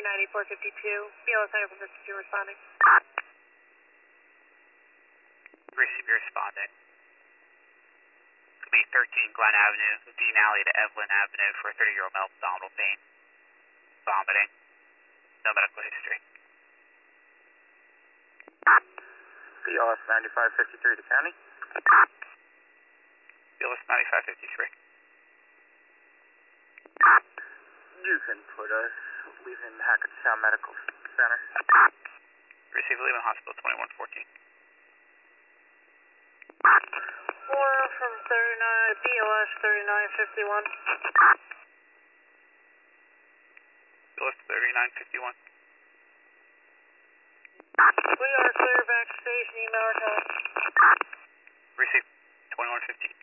398452. BLS 952 responding. Receive your responding. Be 13 Glen Avenue, Dean Alley to Evelyn Avenue for a 30-year-old male with abdominal pain, vomiting, no medical history. BLS 9553 to county. BLS 9553. You can put us leaving Hackettstown Medical Center. Receive leaving hospital 2114. 4 from 39, BLS 3951. BLS 3951. We are clear backstage, email our call. Receive 2115.